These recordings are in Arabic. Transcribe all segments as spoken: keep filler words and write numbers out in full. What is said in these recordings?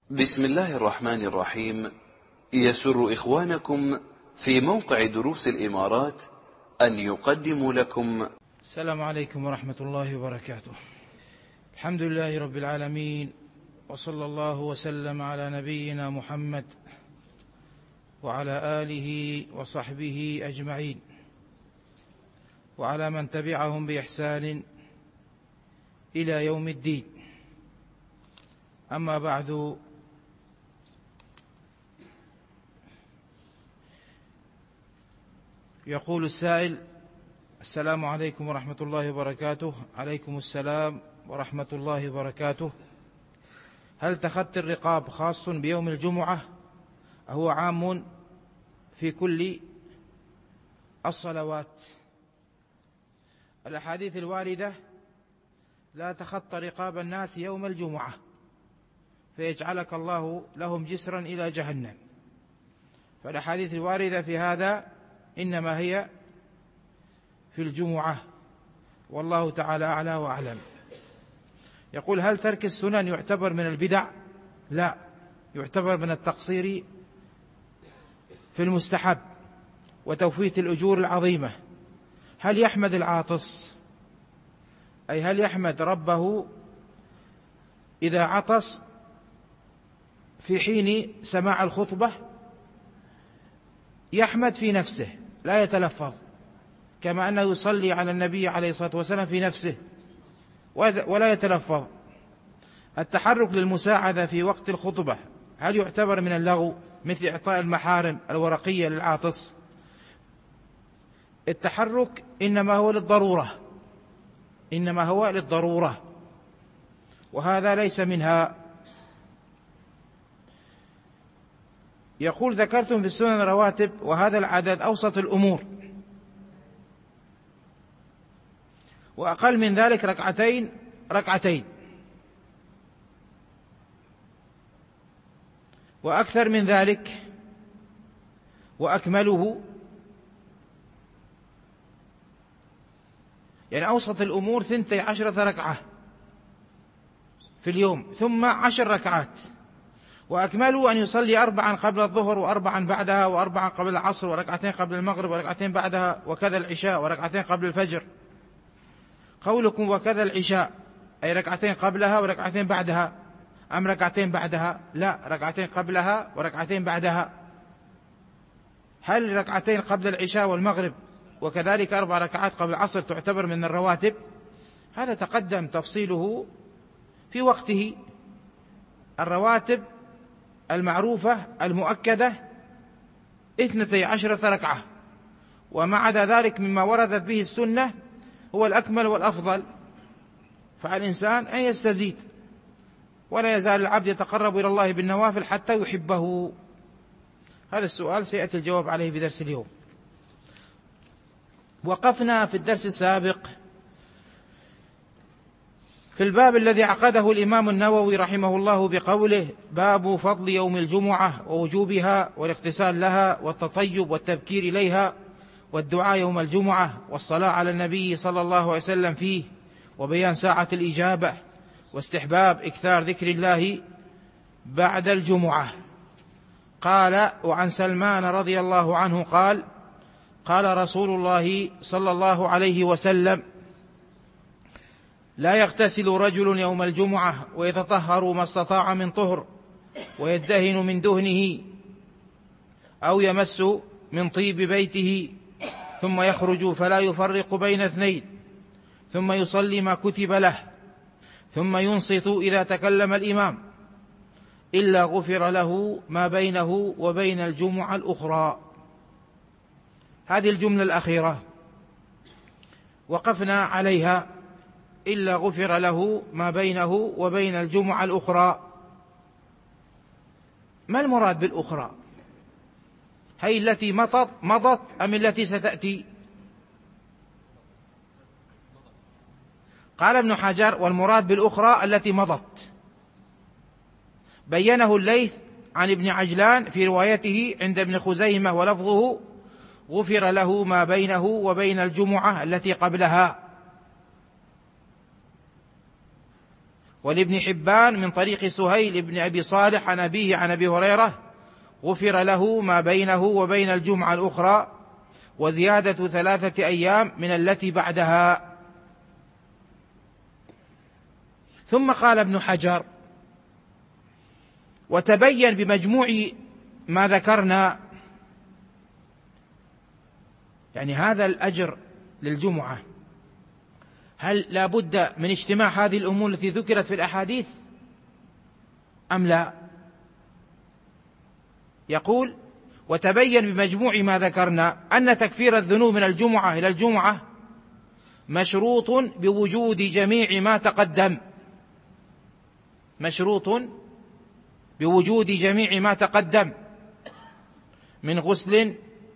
بسم الله الرحمن الرحيم. يسر إخوانكم في موقع دروس الإمارات أن يقدموا لكم. السلام عليكم ورحمة الله وبركاته. الحمد لله رب العالمين، وصلى الله وسلم على نبينا محمد وعلى آله وصحبه أجمعين، وعلى من تبعهم بإحسان إلى يوم الدين. أما بعد، يقول السائل: السلام عليكم ورحمة الله وبركاته. عليكم السلام ورحمة الله وبركاته. هل تخطي الرقاب خاص بيوم الجمعة هو عام في كل الصلوات؟ الأحاديث الواردة لا تخطى رقاب الناس يوم الجمعة فيجعلك الله لهم جسرا إلى جهنم. فالأحاديث الواردة في هذا إنما هي في الجمعة، والله تعالى أعلى وأعلم. يقول: هل ترك السنن يعتبر من البدع؟ لا، يعتبر من التقصير في المستحب وتوفيت الأجور العظيمة. هل يحمد العاطس، أي هل يحمد ربه إذا عطس في حين سماع الخطبة؟ يحمد في نفسه لا يتلفظ، كما أنه يصلي على النبي عليه الصلاة والسلام في نفسه ولا يتلفظ. التحرك للمساعدة في وقت الخطبة هل يعتبر من اللغو مثل إعطاء المحارم الورقية للعاطس؟ التحرك إنما هو للضرورة، إنما هو للضرورة، وهذا ليس منها. يقول: ذكرتم في السنن رواتب، وهذا العدد أوسط الأمور، وأقل من ذلك ركعتين ركعتين، وأكثر من ذلك وأكمله، يعني أوسط الأمور ثنتي عشرة ركعة في اليوم، ثم عشر ركعات، وأكملوا أن يصلي أربعا قبل الظهر وأربعا بعدها وأربعا قبل العصر وركعتين قبل المغرب وركعتين بعدها، وكذا العشاء وركعتين قبل الفجر. قولكم وكذا العشاء أي ركعتين قبلها وركعتين بعدها، أم ركعتين بعدها؟ لا، ركعتين قبلها وركعتين بعدها. هل ركعتين قبل العشاء والمغرب وكذلك أربع ركعات قبل العصر تعتبر من الرواتب؟ هذا تقدم تفصيله في وقته. الرواتب المعروفة المؤكدة اثنتي عشرة ركعة، وما عدا ذلك مما وردت به السنة هو الأكمل والأفضل، فالإنسان أن يستزيد، ولا يزال العبد يتقرب إلى الله بالنوافل حتى يحبه. هذا السؤال سيأتي الجواب عليه في درس اليوم. وقفنا في الدرس السابق في الباب الذي عقده الإمام النووي رحمه الله بقوله: باب فضل يوم الجمعة ووجوبها والاغتسال لها والتطيب والتبكير إليها والدعاء يوم الجمعة والصلاة على النبي صلى الله عليه وسلم فيه، وبيان ساعة الإجابة، واستحباب إكثار ذكر الله بعد الجمعة. قال: وعن سلمان رضي الله عنه قال: قال رسول الله صلى الله عليه وسلم: لا يغتسل رجل يوم الجمعة ويتطهر ما استطاع من طهر ويدهن من دهنه أو يمس من طيب بيته ثم يخرج فلا يفرق بين اثنين ثم يصلي ما كتب له ثم ينصت إذا تكلم الإمام إلا غفر له ما بينه وبين الجمعة الأخرى. هذه الجملة الأخيرة وقفنا عليها: إلا غفر له ما بينه وبين الجمعة الأخرى. ما المراد بالأخرى؟ هي التي مضت مضت أم التي ستأتي؟ قال ابن حجر: والمراد بالأخرى التي مضت. بينه الليث عن ابن عجلان في روايته عند ابن خزيمة، ولفظه: غفر له ما بينه وبين الجمعة التي قبلها. ولابن حبان من طريق سهيل بن أبي صالح عن أبيه عن أبي هريرة غفر له ما بينه وبين الجمعة الأخرى وزيادة ثلاثة أيام من التي بعدها. ثم قال ابن حجر: وتبين بمجموع ما ذكرنا، يعني هذا الأجر للجمعة، هل لا بد من اجتماع هذه الأمور التي ذكرت في الأحاديث أم لا؟ يقول: وتبين بمجموع ما ذكرنا أن تكفير الذنوب من الجمعة إلى الجمعة مشروط بوجود جميع ما تقدم مشروط بوجود جميع ما تقدم من غسل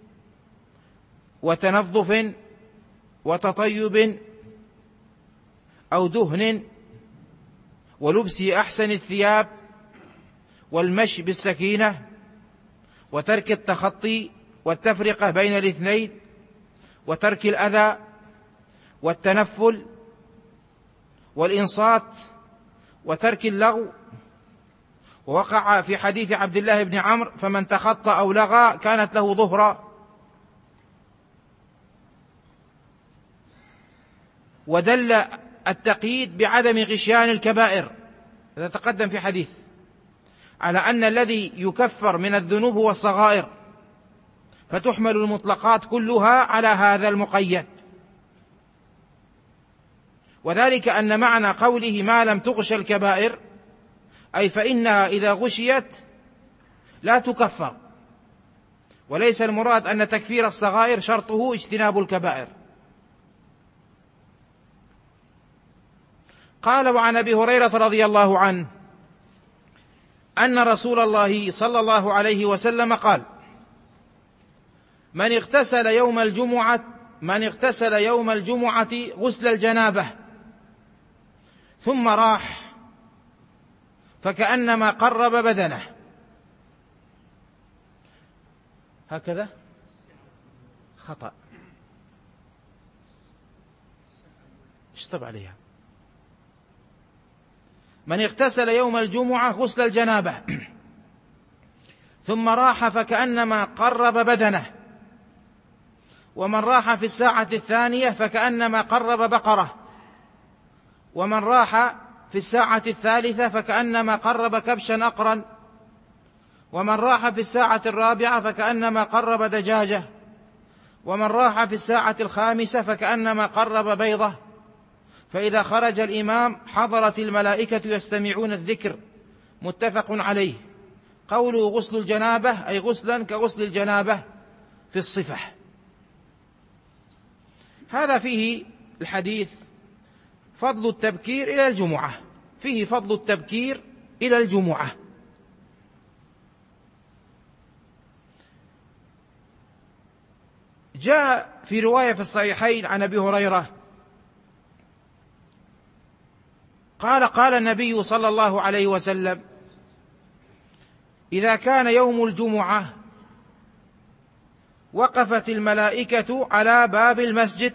وتنظف وتطيب أو دهن ولبس أحسن الثياب والمشي بالسكينة وترك التخطي والتفرقة بين الاثنين وترك الأذى والتنفل والإنصات وترك اللغو. ووقع في حديث عبد الله بن عمرو: فمن تخطى أو لغى كانت له ظهرا. ودل التقييد بعدم غشيان الكبائر، هذا تقدم في حديث، على أن الذي يكفر من الذنوب هو الصغائر، فتحمل المطلقات كلها على هذا المقيد. وذلك أن معنى قوله ما لم تغش الكبائر أي فإنها إذا غشيت لا تكفر، وليس المراد أن تكفير الصغائر شرطه اجتناب الكبائر. قال: وعن أبي هريرة رضي الله عنه أن رسول الله صلى الله عليه وسلم قال: من اغتسل يوم الجمعة من اغتسل يوم الجمعة غسل الجنابة ثم راح فكأنما قرب بدنه. هكذا خطأ، اشطب عليها. من اغتسل يوم الجمعة غسل الجنابة ثم راح فكأنما قرب بدنه، ومن راح في الساعة الثانية فكأنما قرب بقرة، ومن راح في الساعة الثالثة فكأنما قرب كبشا أقرا، ومن راح في الساعة الرابعة فكأنما قرب دجاجة، ومن راح في الساعة الخامسة فكأنما قرب بيضة. فإذا خرج الإمام حضرت الملائكة يستمعون الذكر. متفق عليه. قوله غسل الجنابة أي غسلا كغسل الجنابة في الصفة. هذا فيه الحديث فضل التبكير إلى الجمعة، فيه فضل التبكير إلى الجمعة. جاء في رواية في الصحيحين عن أبي هريرة قال: قال النبي صلى الله عليه وسلم: إذا كان يوم الجمعة وقفت الملائكة على باب المسجد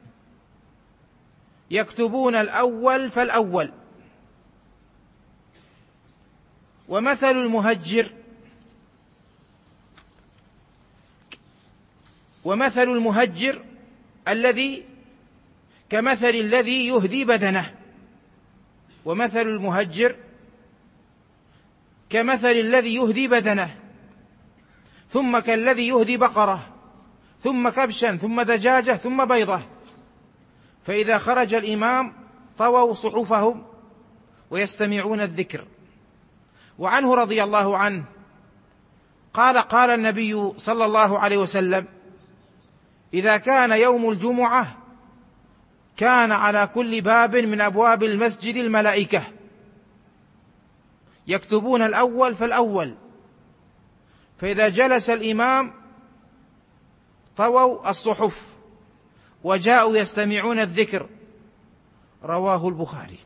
يكتبون الأول فالأول، ومثل المهجر ومثل المهجر الذي كمثل الذي يهدي بدنه ومثل المهجر كمثل الذي يهدي بدنه ثم كالذي يهدي بقرة ثم كبشا ثم دجاجة ثم بيضة. فإذا خرج الإمام طووا صحفهم ويستمعون الذكر. وعنه رضي الله عنه قال: قال النبي صلى الله عليه وسلم: إذا كان يوم الجمعة كان على كل باب من أبواب المسجد الملائكة يكتبون الأول فالأول، فإذا جلس الإمام طووا الصحف وجاءوا يستمعون الذكر. رواه البخاري.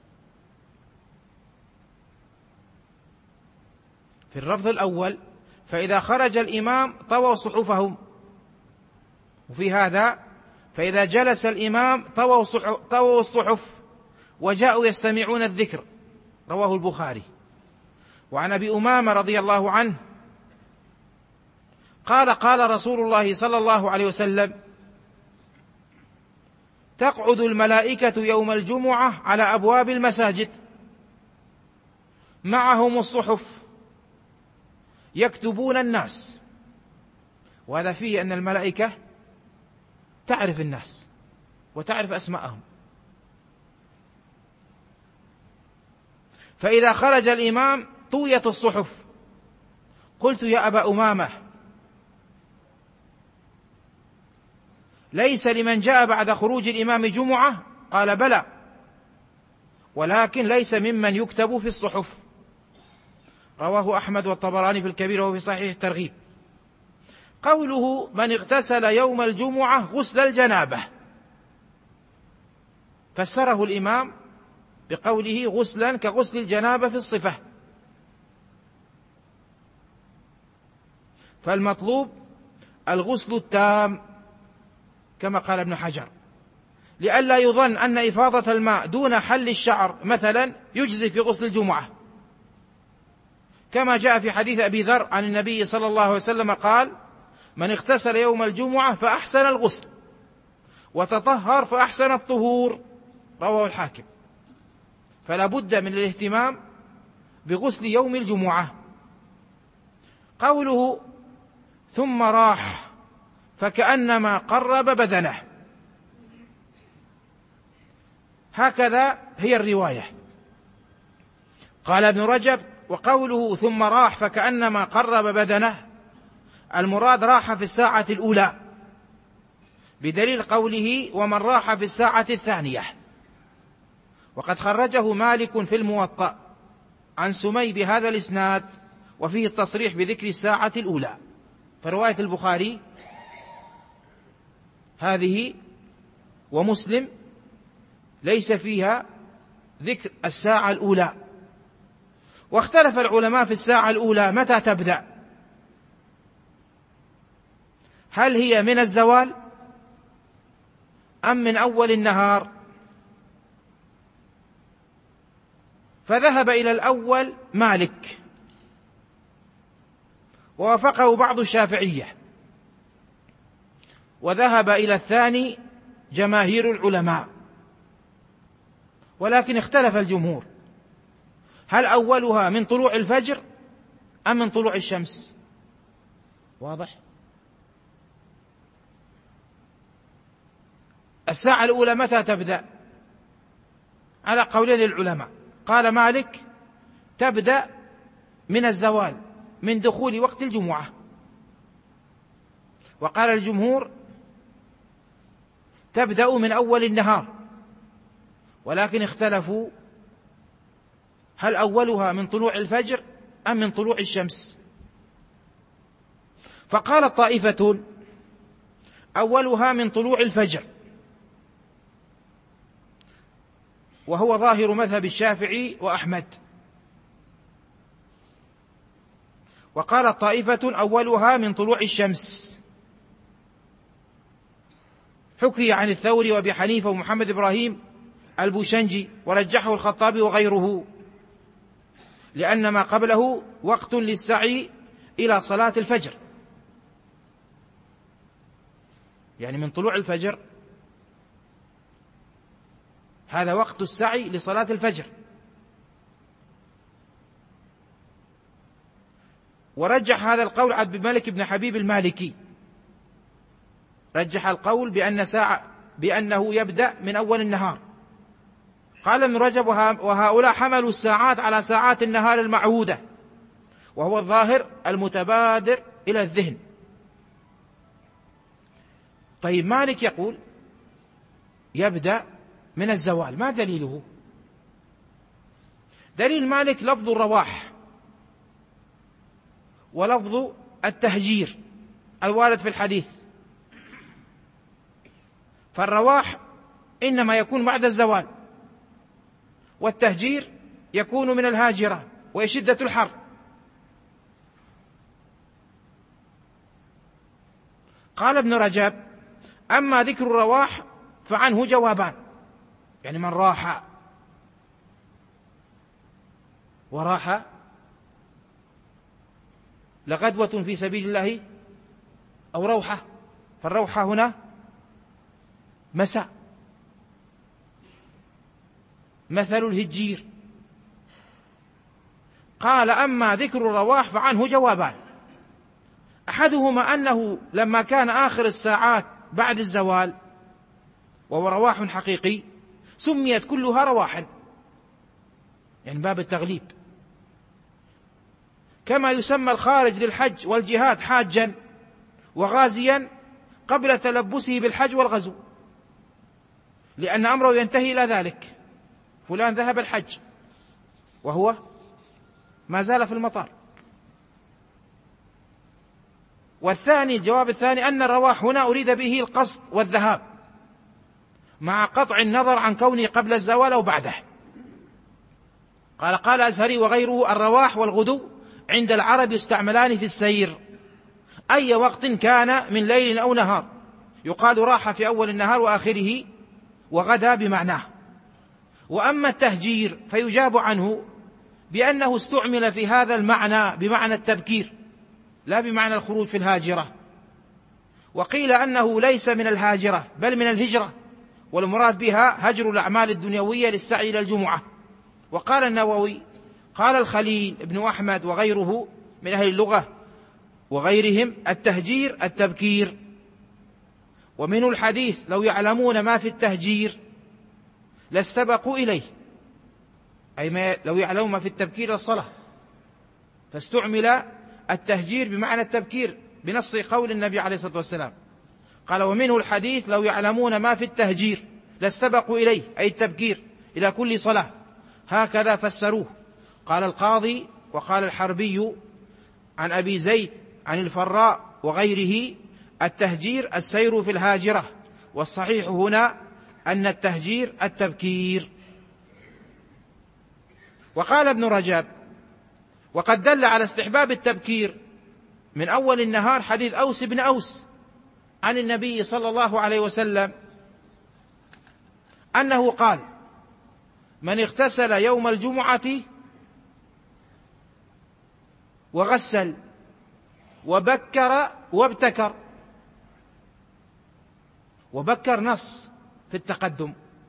في اللفظ الأول: فإذا خرج الإمام طووا صحفهم، وفي هذا: فإذا جلس الإمام طووا الصحف وجاءوا يستمعون الذكر. رواه البخاري. وعن أبي أمامة رضي الله عنه قال قال رسول الله صلى الله عليه وسلم: تقعد الملائكة يوم الجمعة على أبواب المساجد معهم الصحف يكتبون الناس. وهذا فيه أن الملائكة تعرف الناس وتعرف أسماءهم، فإذا خرج الإمام طويت الصحف. قلت يا أبا أمامة: ليس لمن جاء بعد خروج الإمام جمعة؟ قال: بلى، ولكن ليس ممن يكتب في الصحف. رواه أحمد والطبراني في الكبير وفي صحيح الترغيب. قوله: من اغتسل يوم الجمعة غسل الجنابة، فسره الإمام بقوله غسلا كغسل الجنابة في الصفة، فالمطلوب الغسل التام كما قال ابن حجر، لئلا يظن أن إفاضة الماء دون حل الشعر مثلا يجزي في غسل الجمعة، كما جاء في حديث أبي ذر عن النبي صلى الله عليه وسلم قال: من اغتسل يوم الجمعة فأحسن الغسل وتطهر فأحسن الطهور، رواه الحاكم. فلا بد من الاهتمام بغسل يوم الجمعة. قوله: ثم راح فكأنما قرب بدنه، هكذا هي الرواية. قال ابن رجب: وقوله ثم راح فكأنما قرب بدنه، المراد راح في الساعة الأولى، بدليل قوله: ومن راح في الساعة الثانية. وقد خرجه مالك في الموطأ عن سمي بهذا الإسناد، وفيه التصريح بذكر الساعة الأولى. فرواية البخاري هذه ومسلم ليس فيها ذكر الساعة الأولى. واختلف العلماء في الساعة الأولى متى تبدأ، هل هي من الزوال أم من أول النهار؟ فذهب إلى الأول مالك، ووافقه بعض الشافعية، وذهب إلى الثاني جماهير العلماء، ولكن اختلف الجمهور، هل أولها من طلوع الفجر أم من طلوع الشمس؟ واضح؟ الساعة الأولى متى تبدأ؟ على قولين للعلماء. قال مالك: تبدأ من الزوال، من دخول وقت الجمعة. وقال الجمهور: تبدأ من أول النهار، ولكن اختلفوا هل أولها من طلوع الفجر أم من طلوع الشمس. فقالت طائفة: أولها من طلوع الفجر، وهو ظاهر مذهب الشافعي وأحمد. وقالت طائفة: أولها من طلوع الشمس. حكي عن الثوري وأبي حنيفة ومحمد إبراهيم البوشنجي، ورجحه الخطابي وغيره، لأن ما قبله وقت للسعي إلى صلاة الفجر، يعني من طلوع الفجر هذا وقت السعي لصلاة الفجر. ورجح هذا القول عبد الملك بن حبيب المالكي، رجح القول بأن ساعة بأنه يبدأ من أول النهار. قال ابن رجب: وهؤلاء حملوا الساعات على ساعات النهار المعهودة، وهو الظاهر المتبادر إلى الذهن. طيب، مالك يقول يبدأ من الزوال، ما دليله؟ دليل مالك لفظ الرواح ولفظ التهجير الوارد في الحديث. فالرواح إنما يكون بعد الزوال، والتهجير يكون من الهاجرة وهي شدة الحر. قال ابن رجب: أما ذكر الرواح فعنه جوابان، يعني من راح، وراح لغدوة في سبيل الله أو روحة، فالروحة هنا مساء. مثل الهجير. قال أما ذكر الرواح فعنه جوابان، أحدهما أنه لما كان آخر الساعات بعد الزوال وهو رواح حقيقي سميت كلها رواحا، يعني باب التغليب، كما يسمى الخارج للحج والجهاد حاجا وغازيا قبل تلبسه بالحج والغزو، لأن أمره ينتهي إلى ذلك. فلان ذهب الحج وهو ما زال في المطار. والثاني الجواب الثاني أن الرواح هنا أريد به القصد والذهاب مع قطع النظر عن كونه قبل الزوال أو بعده. قال قال أزهري وغيره: الرواح والغدو عند العرب يستعملان في السير أي وقت كان من ليل أو نهار، يقال راح في أول النهار وآخره، وغدا بمعناه. وأما التهجير فيجاب عنه بأنه استعمل في هذا المعنى بمعنى التبكير لا بمعنى الخروج في الهاجرة. وقيل أنه ليس من الهاجرة بل من الهجرة، والمراد بها هجر الأعمال الدنيوية للسعي إلى الجمعة. وقال النووي قال الخليل ابن أحمد وغيره من أهل اللغة وغيرهم: التهجير التبكير. ومنه الحديث: لو يعلمون ما في التهجير لاستبقوا إليه، أي ما لو يعلمون ما في التبكير الصلاة، فاستعمل التهجير بمعنى التبكير بنص قول النبي عليه الصلاة والسلام. قال: ومنه الحديث: لو يعلمون ما في التهجير لاستبقوا إليه، أي التبكير إلى كل صلاة، هكذا فسروه. قال القاضي وقال الحربي عن أبي زيد عن الفراء وغيره: التهجير السير في الهاجرة، والصحيح هنا أن التهجير التبكير. وقال ابن رجب: وقد دل على استحباب التبكير من أول النهار حديث أوس بن أوس عن النبي صلى الله عليه وسلم أنه قال: من اغتسل يوم الجمعة وغسل وبكر وابتكر. وبكر نص في التقدم.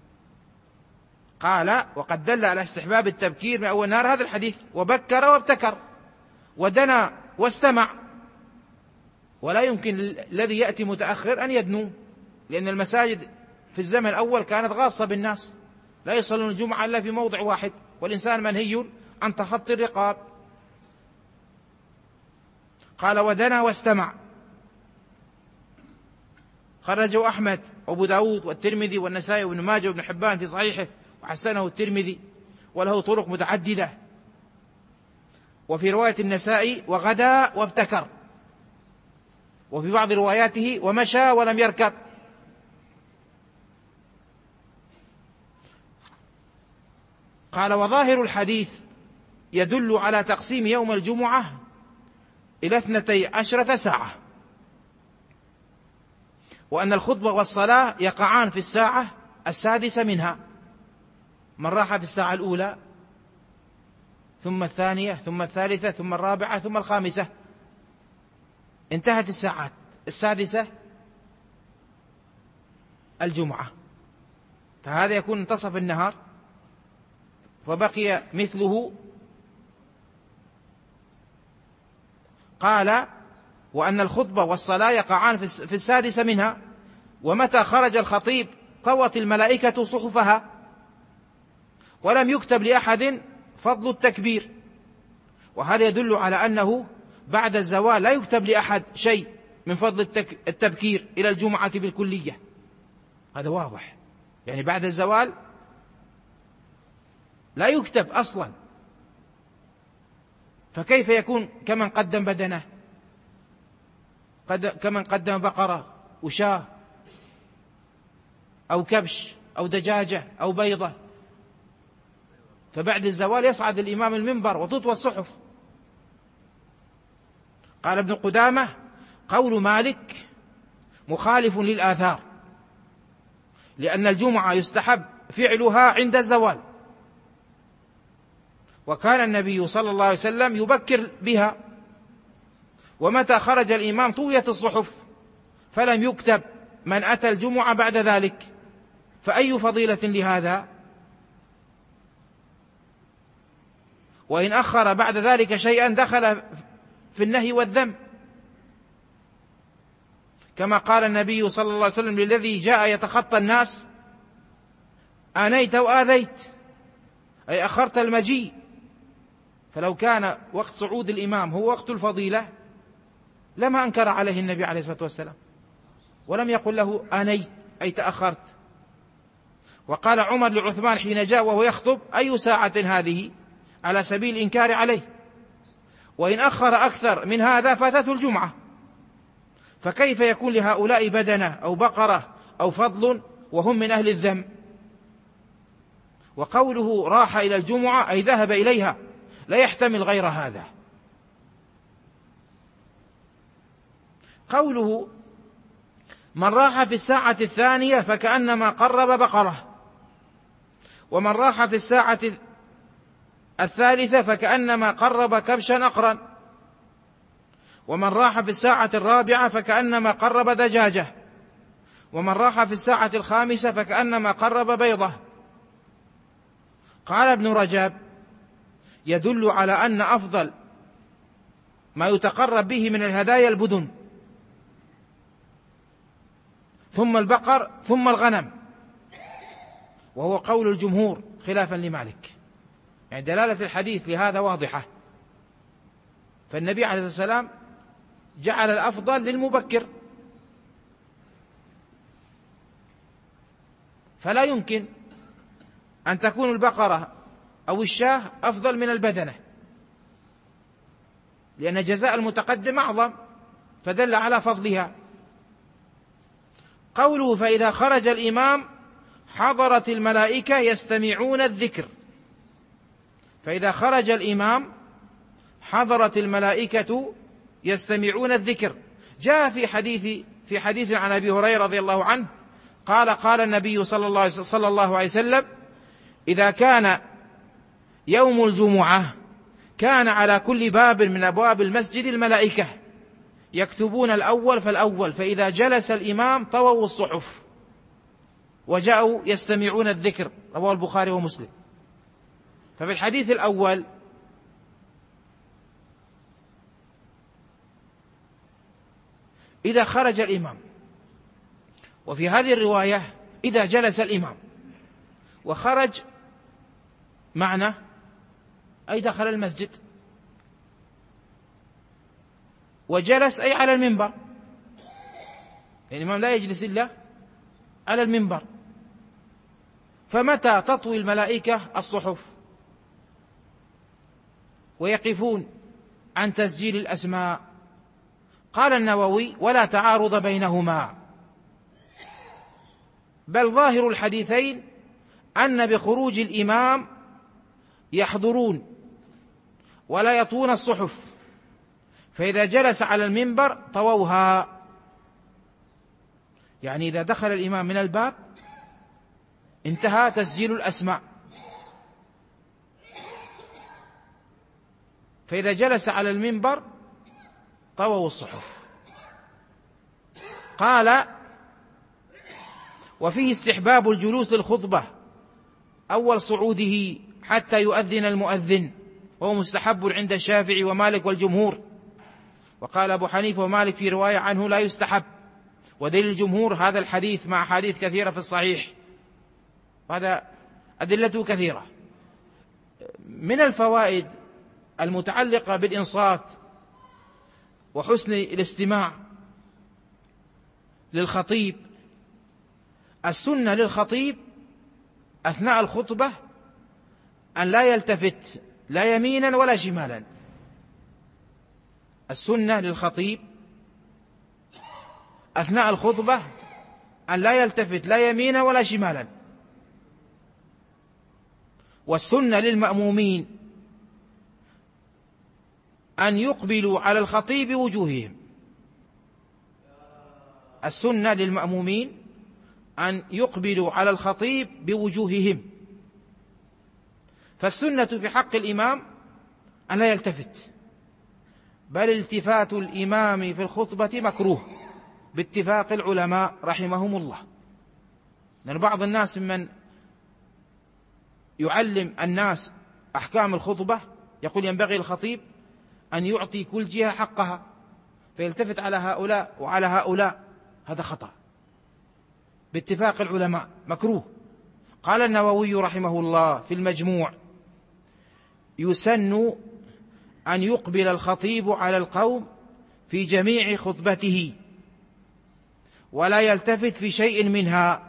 قال: وقد دل على استحباب التبكير من أول النهار هذا الحديث، وبكر وابتكر، ودنا واستمع. ولا يمكن الذي يأتي متأخر أن يدنو، لأن المساجد في الزمن الأول كانت غاصة بالناس، لا يصلون الجمعة إلا في موضع واحد، والإنسان منهي عن تخطي الرقاب. قال: ودنا واستمع. خرجه أحمد وأبو داود والترمذي والنسائي وابن ماجه وابن حبان في صحيحه، وحسنه الترمذي، وله طرق متعددة. وفي رواية النسائي: وغدا وابتكر. وفي بعض رواياته: ومشى ولم يركب. قال: وظاهر الحديث يدل على تقسيم يوم الجمعة إلى اثنتي عشرة ساعة، وأن الخطبة والصلاة يقعان في الساعة السادسة منها، من راح في الساعة الأولى ثم الثانية ثم الثالثة ثم الرابعة ثم الخامسة، انتهت الساعات السادسة الجمعة، فهذا يكون انتصف النهار، فبقي مثله. قال: وأن الخطبة والصلاة يقعان في السادسة منها، ومتى خرج الخطيب طوت الملائكة صحفها، ولم يكتب لأحد فضل التكبير. وهذا يدل على أنه بعد الزوال لا يكتب لأحد شيء من فضل التبكير إلى الجمعة بالكلية، هذا واضح، يعني بعد الزوال لا يكتب أصلا، فكيف يكون كمن قدم بدنه، قد كمن قدم بقرة وشاة أو كبش أو دجاجة أو بيضة، فبعد الزوال يصعد الإمام المنبر وتطوى الصحف. قال ابن قدامة: قول مالك مخالف للآثار، لأن الجمعة يستحب فعلها عند الزوال، وكان النبي صلى الله عليه وسلم يبكر بها، ومتى خرج الإمام طويت الصحف فلم يكتب من أتى الجمعة بعد ذلك، فأي فضيلة لهذا؟ وإن أخر بعد ذلك شيئا دخل في النهي والذم، كما قال النبي صلى الله عليه وسلم للذي جاء يتخطى الناس: آنيت وآذيت، أي أخرت المجيء. فلو كان وقت صعود الإمام هو وقت الفضيلة لما أنكر عليه النبي عليه الصلاة والسلام، ولم يقل له آنيت أي تأخرت. وقال عمر لعثمان حين جاء وهو يخطب: أي ساعة هذه؟ على سبيل الإنكار عليه. وإن أخر أكثر من هذا فاتته الجمعة، فكيف يكون لهؤلاء بدنة أو بقرة أو فضل وهم من أهل الذم؟ وقوله راح إلى الجمعة أي ذهب إليها، لا يحتمل غير هذا. قوله من راح في الساعة الثانية فكأنما قرب بقرة، ومن راح في الساعة الثالثة فكأنما قرب كبشا أقرا، ومن راح في الساعة الرابعة فكأنما قرب دجاجة، ومن راح في الساعة الخامسة فكأنما قرب بيضة. قال ابن رجب: يدل على أن أفضل ما يتقرب به من الهدايا البدن، ثم البقر، ثم الغنم، وهو قول الجمهور خلافا لمالك. يعني دلالة الحديث لهذا واضحة، فالنبي عليه الصلاة والسلام جعل الأفضل للمبكر، فلا يمكن أن تكون البقرة أو الشاة أفضل من البدنة، لأن جزاء المتقدم أعظم، فدل على فضلها. قوله فإذا خرج الإمام حضرت الملائكة يستمعون الذكر، فإذا خرج الإمام حضرت الملائكة يستمعون الذكر. جاء في حديث في حديث عن أبي هريرة رضي الله عنه قال: قال النبي صلى الله صلى الله عليه وسلم: إذا كان يوم الجمعة كان على كل باب من أبواب المسجد الملائكة يكتبون الأول فالأول، فإذا جلس الإمام طووا الصحف وجاءوا يستمعون الذكر. رواه البخاري ومسلم. ففي الحديث الأول إذا خرج الإمام، وفي هذه الرواية إذا جلس الإمام، وخرج معنى أي دخل المسجد، وجلس أي على المنبر، يعني الإمام لا يجلس إلا على المنبر. فمتى تطوي الملائكة الصحف ويقفون عن تسجيل الأسماء؟ قال النووي: ولا تعارض بينهما، بل ظاهر الحديثين أن بخروج الإمام يحضرون ولا يطوون الصحف، فإذا جلس على المنبر طووها، يعني إذا دخل الإمام من الباب انتهى تسجيل الأسماء، فإذا جلس على المنبر طووا الصحف. قال: وفيه استحباب الجلوس للخطبة أول صعوده حتى يؤذن المؤذن، وهو مستحب عند الشافعي ومالك والجمهور. وقال أبو حنيفة ومالك في رواية عنه لا يستحب، ودليل الجمهور هذا الحديث مع حديث كثيرة في الصحيح، وهذا أدلته كثيرة. من الفوائد المتعلقة بالإنصات وحسن الاستماع للخطيب: السنة للخطيب أثناء الخطبة أن لا يلتفت لا يمينا ولا شمالا. السنة للخطيب أثناء الخطبة أن لا يلتفت لا يمينا ولا شمالا. والسنة للمأمومين أن يقبلوا على الخطيب بوجوههم. السنة للمأمومين أن يقبلوا على الخطيب بوجوههم. فالسنة في حق الإمام أن لا يلتفت، بل التفات الإمام في الخطبة مكروه باتفاق العلماء رحمهم الله. لأن بعض الناس من يعلم الناس أحكام الخطبة يقول ينبغي الخطيب أن يعطي كل جهة حقها، فيلتفت على هؤلاء وعلى هؤلاء، هذا خطأ باتفاق العلماء مكروه. قال النووي رحمه الله في المجموع: يسن أن يقبل الخطيب على القوم في جميع خطبته ولا يلتفت في شيء منها.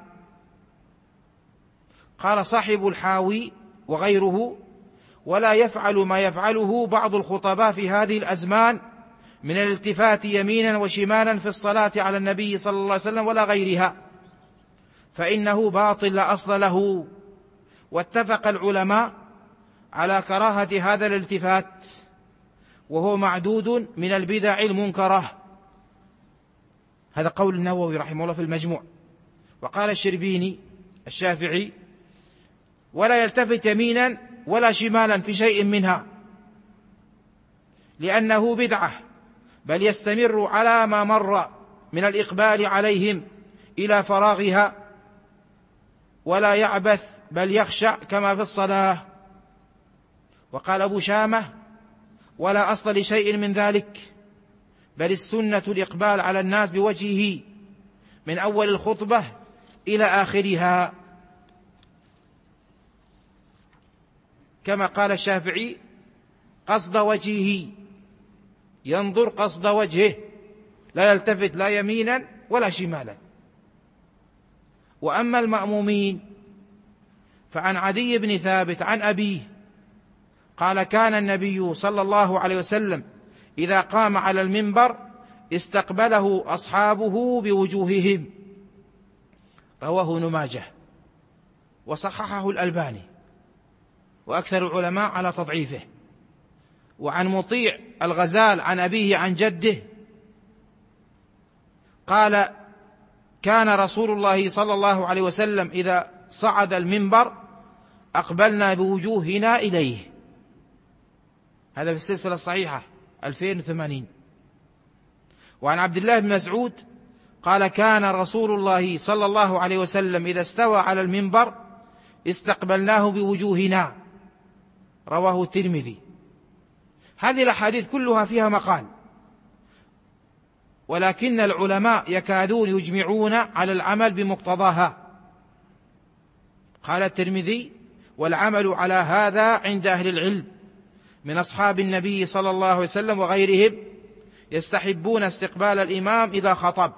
قال صاحب الحاوي وغيره: ولا يفعل ما يفعله بعض الخطباء في هذه الأزمان من الالتفات يمينا وشمالا في الصلاة على النبي صلى الله عليه وسلم ولا غيرها، فإنه باطل لا أصل له. واتفق العلماء على كراهة هذا الالتفات، وهو معدود من البدع المنكرة. هذا قول النووي رحمه الله في المجموع. وقال الشربيني الشافعي: ولا يلتفت يمينا ولا شمالا في شيء منها، لأنه بدعة، بل يستمر على ما مر من الإقبال عليهم إلى فراغها، ولا يعبث بل يخشع كما في الصلاة. وقال أبو شامة: ولا أصل لشيء من ذلك، بل السنة الإقبال على الناس بوجهه من أول الخطبة إلى آخرها، كما قال الشافعي: قصد وجهه، ينظر قصد وجهه، لا يلتفت لا يمينا ولا شمالا. وأما المأمومين فعن عدي بن ثابت عن أبيه قال: كان النبي صلى الله عليه وسلم إذا قام على المنبر استقبله أصحابه بوجوههم. رواه ابن ماجه وصححه الألباني وأكثر العلماء على تضعيفه. وعن مطيع الغزال عن أبيه عن جده قال: كان رسول الله صلى الله عليه وسلم إذا صعد المنبر أقبلنا بوجوهنا إليه. هذا في السلسلة الصحيحة ألفين وثمانين. وعن عبد الله بن مسعود قال: كان رسول الله صلى الله عليه وسلم إذا استوى على المنبر استقبلناه بوجوهنا. رواه الترمذي. هذه الأحاديث كلها فيها مقال، ولكن العلماء يكادون يجمعون على العمل بمقتضاها. قال الترمذي: والعمل على هذا عند أهل العلم من أصحاب النبي صلى الله عليه وسلم وغيرهم يستحبون استقبال الإمام إذا خطب.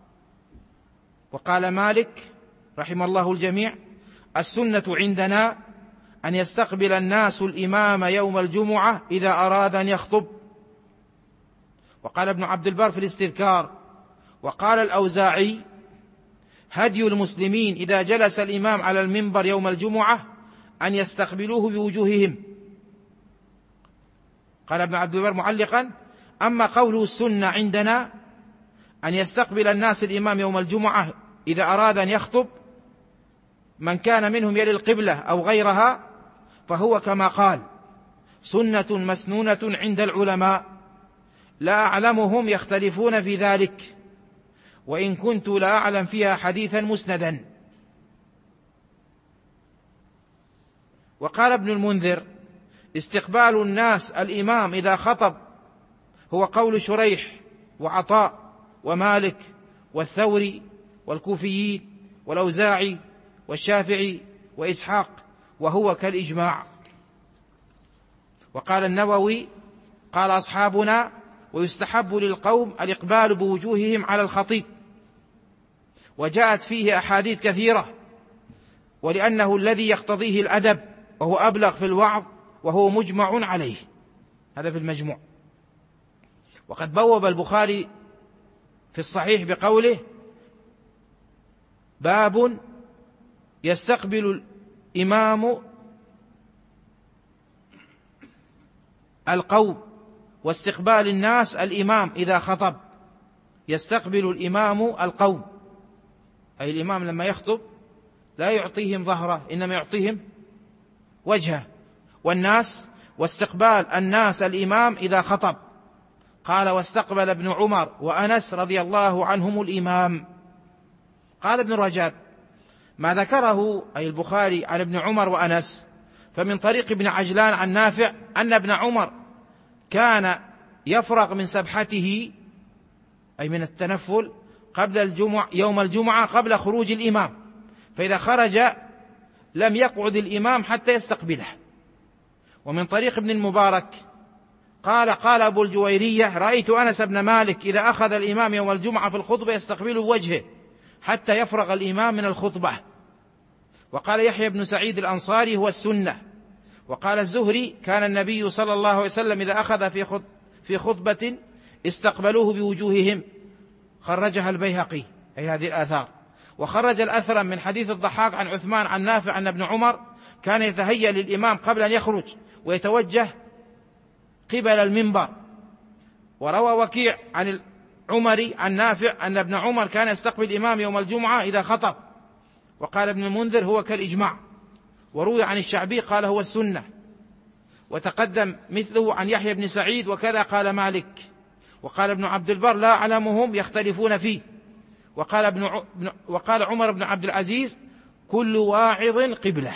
وقال مالك رحم الله الجميع: السنة عندنا أن يستقبل الناس الإمام يوم الجمعة إذا أراد أن يخطب. وقال ابن عبد البر في الاستذكار: وقال الأوزاعي: هدي المسلمين إذا جلس الإمام على المنبر يوم الجمعة أن يستقبلوه بوجوههم. قال ابن عبد البر معلقا: أما قوله السنة عندنا أن يستقبل الناس الإمام يوم الجمعة إذا أراد أن يخطب من كان منهم يلي القبلة أو غيرها، فهو كما قال سنة مسنونة عند العلماء، لا أعلمهم يختلفون في ذلك، وإن كنت لا أعلم فيها حديثا مسندا. وقال ابن المنذر: استقبال الناس الإمام إذا خطب هو قول شريح وعطاء ومالك والثوري والكوفيين والأوزاعي والشافعي وإسحاق، وهو كالإجماع. وقال النووي: قال أصحابنا: ويستحب للقوم الإقبال بوجوههم على الخطيب. وجاءت فيه أحاديث كثيرة، ولأنه الذي يقتضيه الأدب، وهو أبلغ في الوعظ، وهو مجمع عليه. هذا في المجموع. وقد بوب البخاري في الصحيح بقوله: باب يستقبل الإمام القوم واستقبال الناس الإمام إذا خطب. يستقبل الإمام القوم، أي الإمام لما يخطب لا يعطيهم ظهره، إنما يعطيهم وجهه، والناس، واستقبال الناس الإمام إذا خطب. قال: واستقبل ابن عمر وأنس رضي الله عنهم الإمام. قال ابن رجب: ما ذكره أي البخاري عن ابن عمر وأنس فمن طريق ابن عجلان عن نافع أن ابن عمر كان يفرغ من سبحته أي من التنفل قبل الجمعة يوم الجمعة قبل خروج الإمام، فإذا خرج لم يقعد الإمام حتى يستقبله. ومن طريق ابن المبارك قال: قال أبو الجويرية: رأيت أنس بن مالك إذا أخذ الإمام يوم الجمعة في الخطبة يستقبله بوجهه حتى يفرغ الإمام من الخطبة. وقال يحيى بن سعيد الأنصاري: هو السنة. وقال الزهري: كان النبي صلى الله عليه وسلم إذا أخذ في في خطبة استقبلوه بوجوههم. خرجها البيهقي أي هذه الآثار. وخرج الأثرم من حديث الضحاك عن عثمان عن نافع أن ابن عمر كان يتهيأ للإمام قبل أن يخرج ويتوجه قبل المنبر. وروى وكيع عن العمري عن نافع أن ابن عمر كان يستقبل الإمام يوم الجمعة إذا خطب. وقال ابن المنذر: هو كالإجماع. وروي عن الشعبي قال: هو السنة. وتقدم مثله عن يحيى بن سعيد وكذا قال مالك. وقال ابن عبد البر: لا أعلمهم يختلفون فيه. وقال, ابن ع... وقال عمر بن عبد العزيز: كل واعظ قبلة،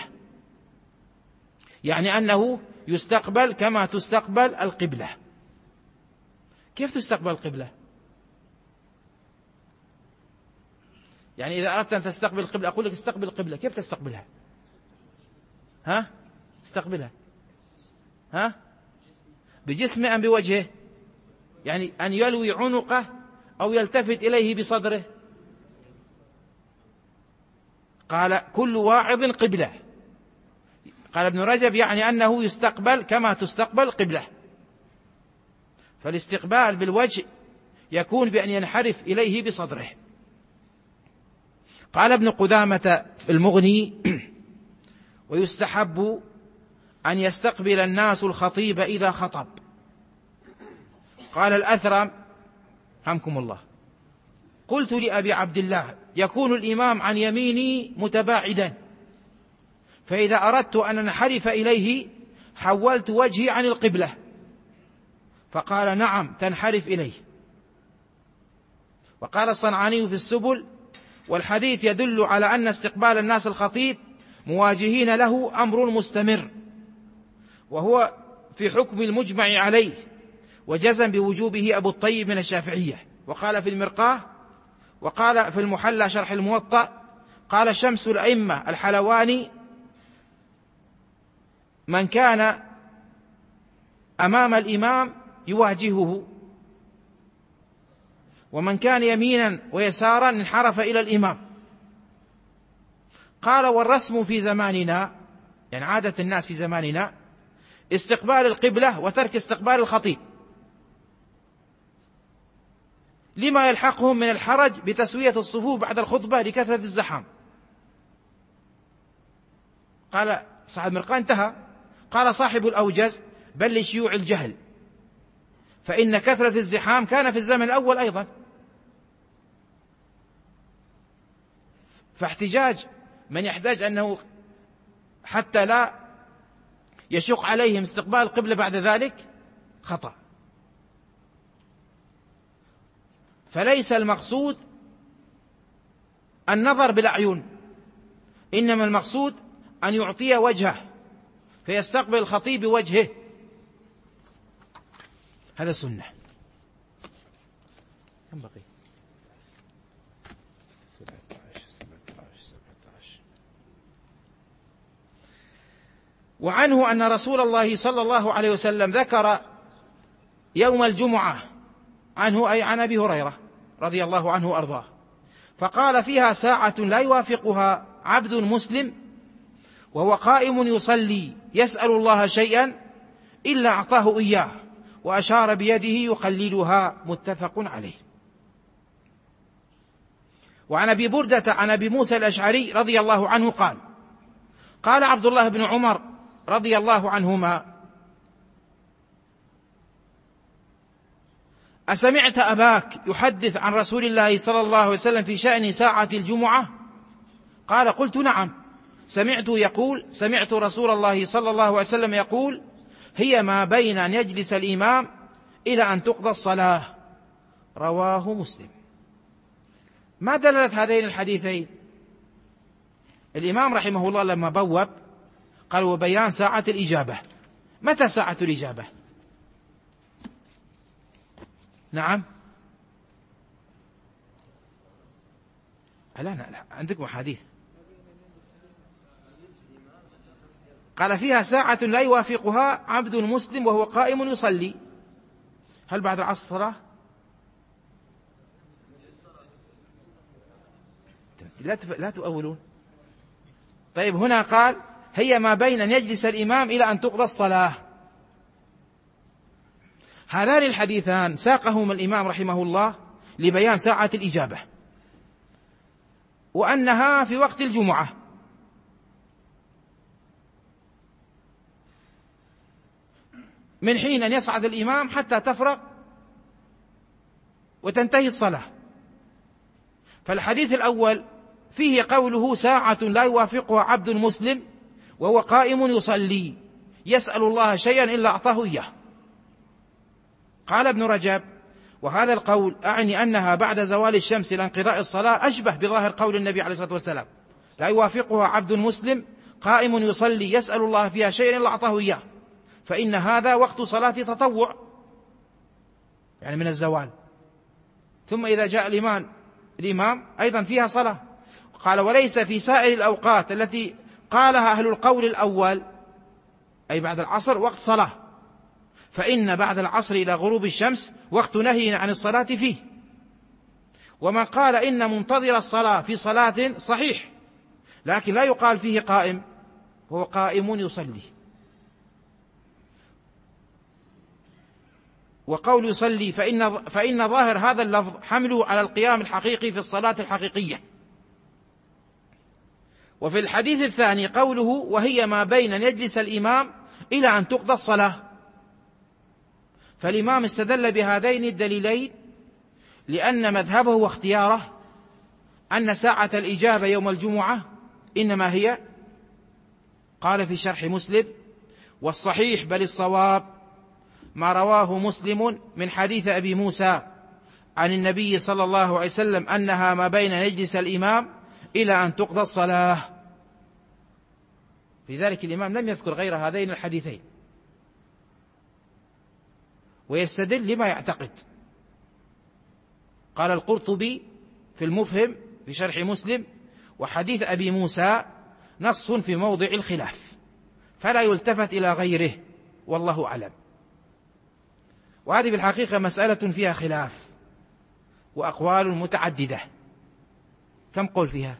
يعني أنه يستقبل كما تستقبل القبلة. كيف تستقبل القبلة؟ يعني إذا أردت أن تستقبل القبلة أقول لك استقبل القبلة، كيف تستقبلها؟ ها؟ استقبلها ها؟ بجسمه أم بوجهه؟ يعني أن يلوي عنقه أو يلتفت إليه بصدره. قال: كل واعظ قبلة. قال ابن رجب: يعني أنه يستقبل كما تستقبل قبلة. فالاستقبال بالوجه يكون بأن ينحرف إليه بصدره. قال ابن قدامة في المغني: ويستحب أن يستقبل الناس الخطيب إذا خطب. قال الأثرم رحمكم الله: قلت لأبي عبد الله: يكون الإمام عن يميني متباعدا، فإذا أردت أن أنحرف إليه حولت وجهي عن القبلة. فقال: نعم تنحرف إليه. وقال الصنعاني في السبل: والحديث يدل على أن استقبال الناس الخطيب مواجهين له أمر مستمر، وهو في حكم المجمع عليه، وجزم بوجوبه أبو الطيب من الشافعية. وقال في المرقاة وقال في المحلى شرح الموطأ قال شمس الأئمة الحلواني: من كان أمام الإمام يواجهه، ومن كان يمينا ويسارا انحرف إلى الإمام. قال: والرسم في زماننا، يعني عادة الناس في زماننا، استقبال القبلة وترك استقبال الخطيب، لما يلحقهم من الحرج بتسوية الصفوف بعد الخطبة لكثرة الزحام. قال صاحب المرقاة: انتهى. قال صاحب الأوجز: بل لشيوع الجهل، فإن كثرة الزحام كان في الزمن الأول أيضا. فاحتجاج من يحتاج أنه حتى لا يشق عليهم استقبال القبلة بعد ذلك خطأ. فليس المقصود النظر بالأعين، إنما المقصود أن يعطي وجهه فيستقبل الخطيب بوجهه، هذا سنة. كم بقي؟ وعنه أن رسول الله صلى الله عليه وسلم ذكر يوم الجمعة، عنه أي عن أبي هريرة رضي الله عنه وأرضاه، فقال: فيها ساعة لا يوافقها عبد مسلم وهو قائم يصلي يسأل الله شيئا إلا أعطاه إياه، وأشار بيده يقللها، متفق عليه. وعن أبي بردة عن أبي موسى الأشعري رضي الله عنه قال: قال عبد الله بن عمر رضي الله عنهما: أسمعت أباك يحدث عن رسول الله صلى الله عليه وسلم في شأن ساعة الجمعة؟ قال: قلت نعم. سمعت يقول سمعت رسول الله صلى الله عليه وسلم يقول: هي ما بين أن يجلس الإمام إلى أن تقضى الصلاة. رواه مسلم. ما دلالة هذين الحديثين؟ الإمام رحمه الله لما بوب قال: وبيان ساعة الإجابة. متى ساعة الإجابة؟ نعم، لا لا لا عندكم حديث قال فيها: ساعة لا يوافقها عبد مسلم وهو قائم يصلي. هل بعد العصر صلاة؟ لا لا تؤولون. طيب هنا قال: هي ما بين أن يجلس الإمام إلى أن تقضى الصلاة. هذان الحديثان ساقهما الإمام رحمه الله لبيان ساعة الإجابة، وأنها في وقت الجمعة، من حين أن يصعد الإمام حتى تفرغ وتنتهي الصلاة. فالحديث الأول فيه قوله: ساعة لا يوافقها عبد مسلم وهو قائم يصلي يسأل الله شيئا إلا أعطاه إياه. قال ابن رجب: وهذا القول أعني أنها بعد زوال الشمس إلى انقضاء الصلاة أشبه بظاهر قول النبي عليه الصلاة والسلام: لا يوافقها عبد مسلم قائم يصلي يسأل الله فيها شيئا إلا أعطاه إياه، فإن هذا وقت صلاة تطوع، يعني من الزوال. ثم إذا جاء الإمام الإمام أيضا فيها صلاة. قال: وليس في سائر الأوقات التي قالها أهل القول الأول، أي بعد العصر، وقت صلاة، فإن بعد العصر إلى غروب الشمس وقت نهي عن الصلاة فيه. ومن قال إن منتظر الصلاة في صلاة صحيح، لكن لا يقال فيه قائم، وهو قائم يصلي. وقول يصلي فإن, فإن ظاهر هذا اللفظ حمله على القيام الحقيقي في الصلاة الحقيقية. وفي الحديث الثاني قوله: وهي ما بين أن يجلس الإمام إلى أن تقضى الصلاة. فالإمام استدل بهذين الدليلين لأن مذهبه واختياره أن ساعة الإجابة يوم الجمعة إنما هي، قال في شرح مسلم: والصحيح بل الصواب ما رواه مسلم من حديث أبي موسى عن النبي صلى الله عليه وسلم أنها ما بين يجلس الإمام إلى أن تقضى الصلاة. في ذلك الإمام لم يذكر غير هذين الحديثين، ويستدل لما يعتقد. قال القرطبي في المفهم في شرح مسلم: وحديث أبي موسى نص في موضع الخلاف، فلا يلتفت إلى غيره، والله أعلم. وهذه بالحقيقة مسألة فيها خلاف وأقوال متعددة. كم قول فيها؟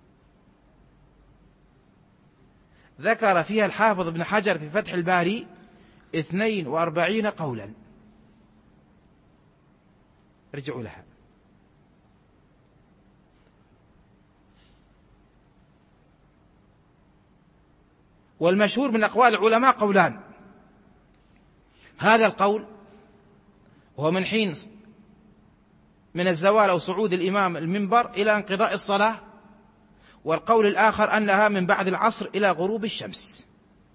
ذكر فيها الحافظ ابن حجر في فتح الباري اثنين وأربعين قولا، ارجعوا لها. والمشهور من أقوال العلماء قولان: هذا القول وهو من حين من الزوال أو صعود الإمام المنبر إلى انقضاء الصلاة، والقول الآخر أنها من بعد العصر إلى غروب الشمس.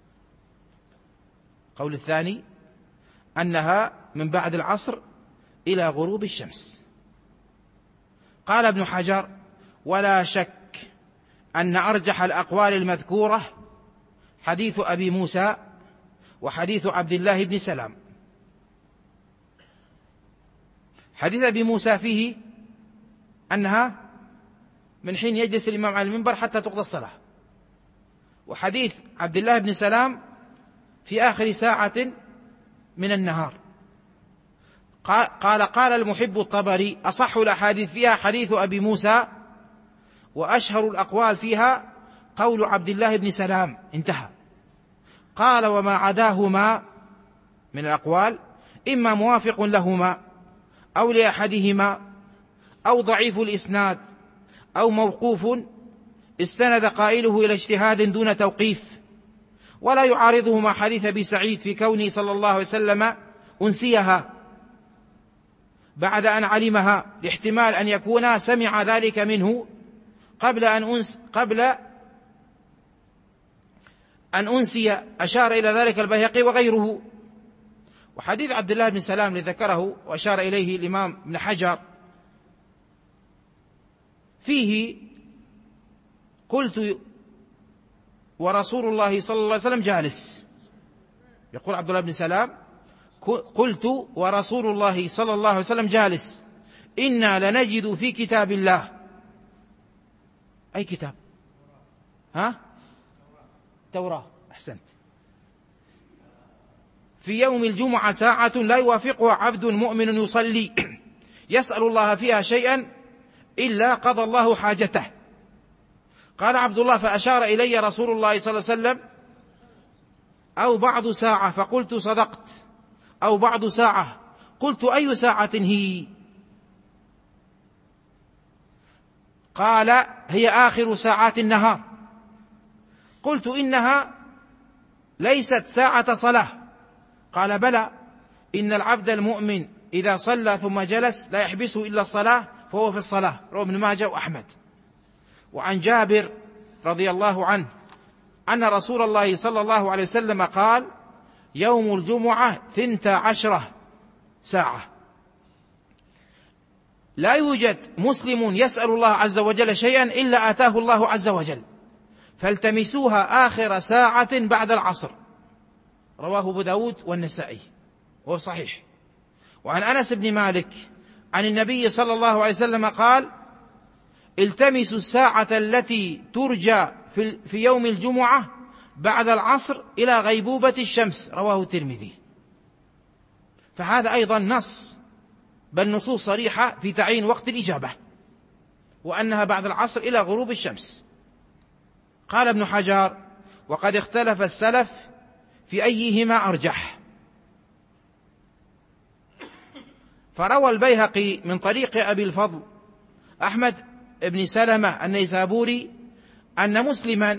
القول الثاني أنها من بعد العصر إلى غروب الشمس. قال ابن حجر: ولا شك أن أرجح الأقوال المذكورة حديث أبي موسى وحديث عبد الله بن سلام. حديث أبي موسى فيه أنها من حين يجلس الإمام على المنبر حتى تقضى الصلاة، وحديث عبد الله بن سلام في آخر ساعة من النهار. قال قال المحب الطبري: أصح الأحاديث فيها حديث أبي موسى، وأشهر الأقوال فيها قول عبد الله بن سلام. انتهى. قال: وما عداهما من الأقوال إما موافق لهما أو لأحدهما أو ضعيف الإسناد أو موقوف استند قائله إلى اجتهاد دون توقيف، ولا يعارضهما حديث أبي سعيد في كونه صلى الله عليه وسلم أنسيها بعد أن علمها، لاحتمال أن يكون سمع ذلك منه قبل أن أنس قبل أن أنسي، أشار إلى ذلك البيهقي وغيره. وحديث عبد الله بن سلام الذي ذكره وأشار إليه الإمام ابن حجر فيه قلت ورسول الله صلى الله عليه وسلم جالس. يقول عبد الله بن سلام قلت ورسول الله صلى الله عليه وسلم جالس إنا لنجد في كتاب الله. أي كتاب؟ ها؟ توراة. أحسنت. في يوم الجمعة ساعة لا يوافقها عبد مؤمن يصلي يسأل الله فيها شيئا إلا قضى الله حاجته. قال عبد الله فأشار إلي رسول الله صلى الله عليه وسلم أو بعض ساعة، فقلت صدقت، أو بعض ساعة. قلت أي ساعة هي؟ قال هي آخر ساعات النهار. قلت إنها ليست ساعة صلاة. قال بلى، إن العبد المؤمن إذا صلى ثم جلس لا يحبسه إلا الصلاة فهو في الصلاة. رواه ابن ماجه وأحمد. وعن جابر رضي الله عنه أن رسول الله صلى الله عليه وسلم قال يوم الجمعة ثنتا عشرة ساعة. لا يوجد مسلم يسأل الله عز وجل شيئا إلا آتاه الله عز وجل، فالتمسوها آخر ساعة بعد العصر. رواه أبو داود والنسائي وهو صحيح. وعن أنس بن مالك عن النبي صلى الله عليه وسلم قال التمسوا الساعة التي ترجى في, في يوم الجمعة بعد العصر إلى غيبوبة الشمس. رواه الترمذي. فهذا أيضا نص، بل نصوص صريحة في تعيين وقت الإجابة، وأنها بعد العصر إلى غروب الشمس. قال ابن حجر وقد اختلف السلف في أيهما أرجح. فروى البيهقي من طريق أبي الفضل أحمد بن سلمة النيسابوري أن مسلما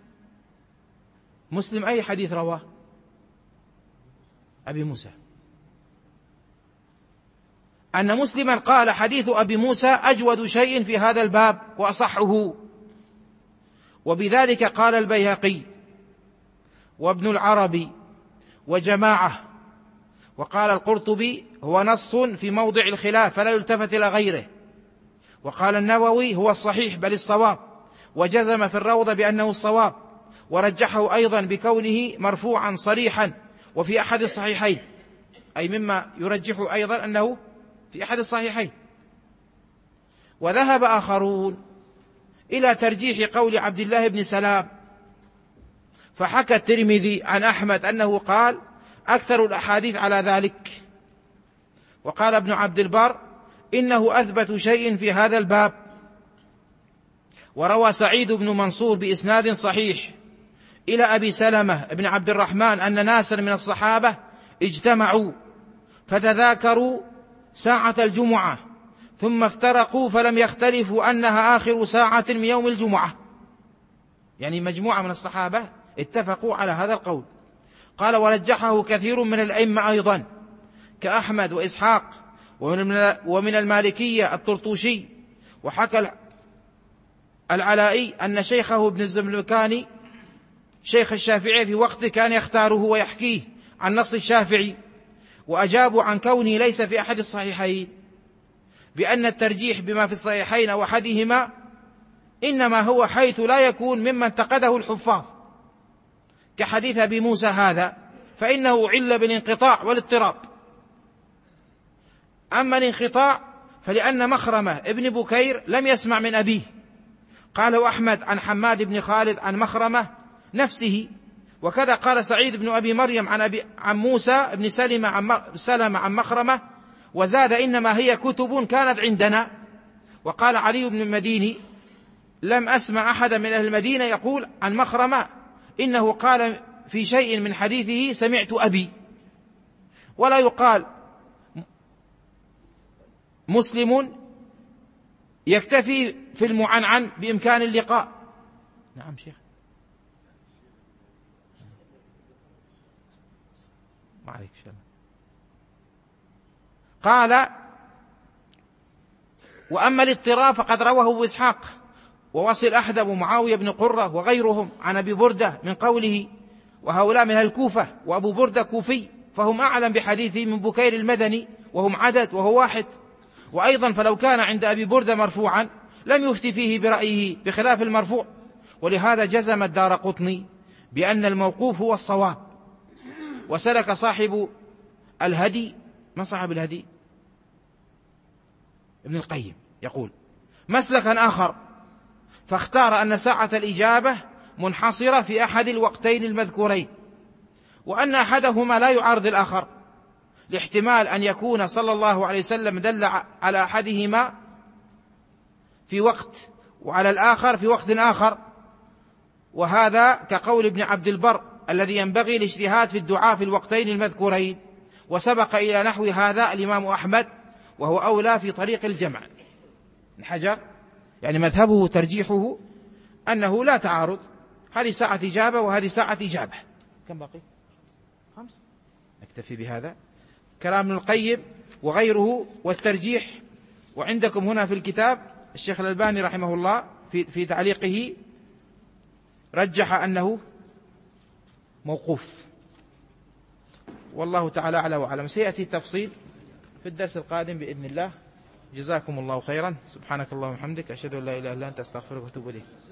مسلم أي حديث رواه؟ أبي موسى. أن مسلما قال حديث أبي موسى أجود شيء في هذا الباب وأصحه، وبذلك قال البيهقي وابن العربي وجماعة. وقال القرطبي هو نص في موضع الخلاف فلا يلتفت إلى غيره. وقال النووي هو الصحيح بل الصواب، وجزم في الروضة بأنه الصواب، ورجحه أيضا بكونه مرفوعا صريحا وفي أحد الصحيحين، أي مما يرجح أيضا أنه في أحد الصحيحين. وذهب آخرون إلى ترجيح قول عبد الله بن سلام، فحكى الترمذي عن أحمد أنه قال أكثر الأحاديث على ذلك. وقال ابن عبد البر إنه أثبت شيء في هذا الباب. وروى سعيد بن منصور بإسناد صحيح إلى أبي سلمة بن عبد الرحمن أن ناسا من الصحابة اجتمعوا فتذاكروا ساعة الجمعة ثم افترقوا فلم يختلفوا أنها آخر ساعة من يوم الجمعة. يعني مجموعة من الصحابة اتفقوا على هذا القول. قال ورجحه كثير من الأئمة أيضا كأحمد وإسحاق ومن المالكية الطرطوشي. وحكى العلائي أن شيخه ابن الزملكاني شيخ الشافعي في وقت كان يختاره ويحكيه عن نص الشافعي، وأجابوا عن كونه ليس في أحد الصحيحين بأن الترجيح بما في الصحيحين وأحدهما إنما هو حيث لا يكون ممن انتقده الحفاظ كحديث أبي موسى هذا، فإنه عل بالانقطاع والاضطراب. أما الانقطاع فلأن مخرمة ابن بكير لم يسمع من أبيه. قاله أحمد عن حماد بن خالد عن مخرمة نفسه، وكذا قال سعيد بن أبي مريم عن, أبي عن موسى بن سلمة عن, سلمة عن مخرمة، وزاد إنما هي كتب كانت عندنا. وقال علي بن المديني لم أسمع أحدا من أهل المدينة يقول عن مخرمة إنه قال في شيء من حديثه سمعت أبي. ولا يقال مسلم يكتفي في المعنعن بإمكان اللقاء. نعم شيخ ما عليك شيء. قال وأما الاضطراب فقد رواه أبو إسحاق ووصل أحدب ومعاوية بن قرة وغيرهم عن أبي بردة من قوله وهؤلاء من الكوفة، وأبو بردة كوفي، فهم أعلم بحديثه من بكير المدني، وهم عدد وهو واحد. وأيضا فلو كان عند أبي بردة مرفوعا لم يفتي فيه برأيه بخلاف المرفوع. ولهذا جزم الدارقطني بأن الموقوف هو الصواب. وسلك صاحب الهدي، ما صاحب الهدي؟ ابن القيم، يقول مسلكا آخر، فاختار أن ساعة الإجابة منحصرة في أحد الوقتين المذكورين، وأن أحدهما لا يعارض الآخر، لاحتمال أن يكون صلى الله عليه وسلم دل على أحدهما في وقت وعلى الآخر في وقت آخر. وهذا كقول ابن عبد البر الذي ينبغي الاجتهاد في الدعاء في الوقتين المذكورين. وسبق إلى نحو هذا الإمام أحمد، وهو أولى في طريق الجمع. حجر يعني مذهبه ترجيحه أنه لا تعارض، هذه ساعة إجابة وهذه ساعة إجابة. كم باقي؟ خمس. نكتفي بهذا كلام ابن القيم وغيره والترجيح. وعندكم هنا في الكتاب الشيخ الألباني رحمه الله في, في تعليقه رجح أنه موقوف، والله تعالى أعلى وأعلم. سيأتي التفصيل في الدرس القادم بإذن الله. جزاكم الله خيرا. سبحانك اللهم وبحمدك، أشهد أن لا إله إلا أنت، أستغفرك وأتوب إليك.